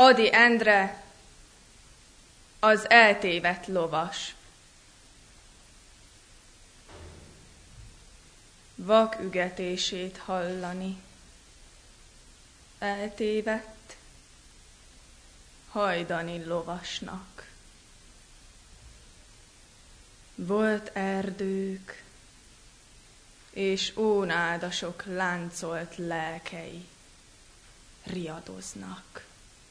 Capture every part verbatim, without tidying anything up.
Ady Endre, az eltévedt lovas. Vak ügetését hallani. Eltévedt, hajdani lovasnak. Volt erdők, és ónádasok láncolt lelkei riadoznak.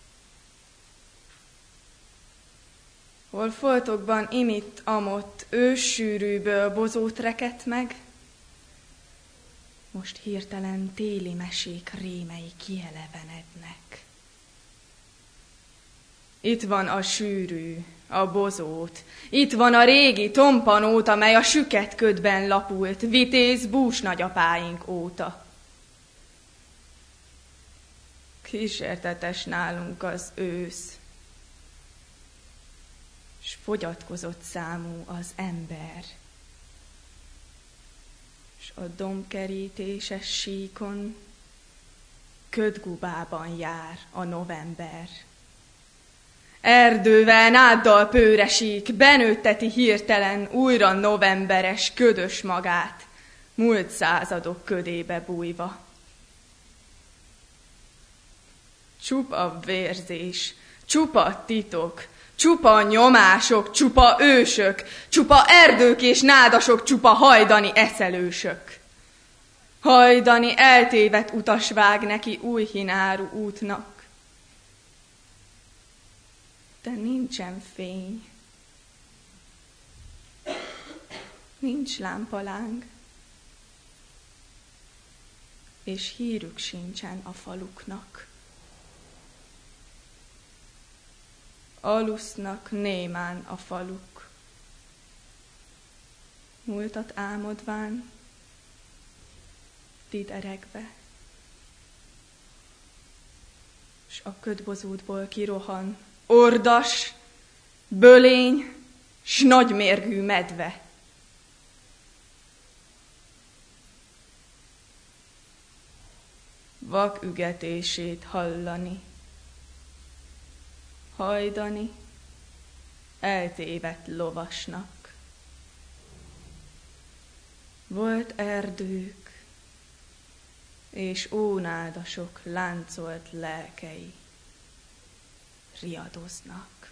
Hol foltokban imitt amott őssűrűből bozót rekett meg, most hirtelen téli mesék rémei kielevenednek. Itt van a sűrű, a bozót, itt van a régi tompanót, amely a süket ködben lapult, vitéz bús nagyapáink óta. Kísértetes nálunk az ősz, s fogyatkozott számú az ember, s a dombkerítéses síkon ködgubában jár a november. Erdővel, náddal pőresík, benőtteti hirtelen újra novemberes, ködös magát, múlt századok ködébe bújva. Csupa vérzés, csupa titok, csupa nyomások, csupa ősök, csupa erdők és nádasok, csupa hajdani eszelősök. Hajdani eltévedt utas vág neki új hinárú útnak. De nincsen fény, nincs lámpaláng, és hírük sincsen a faluknak. Alusznak némán a faluk, múltat álmodván, diderekbe, s a ködbozótból kirohan ordas, bölény, s nagymérgű medve. Vak ügetését hallani, hajdani eltévedt lovasnak. Volt erdők, és ónádasok láncolt lelkei riadoznak.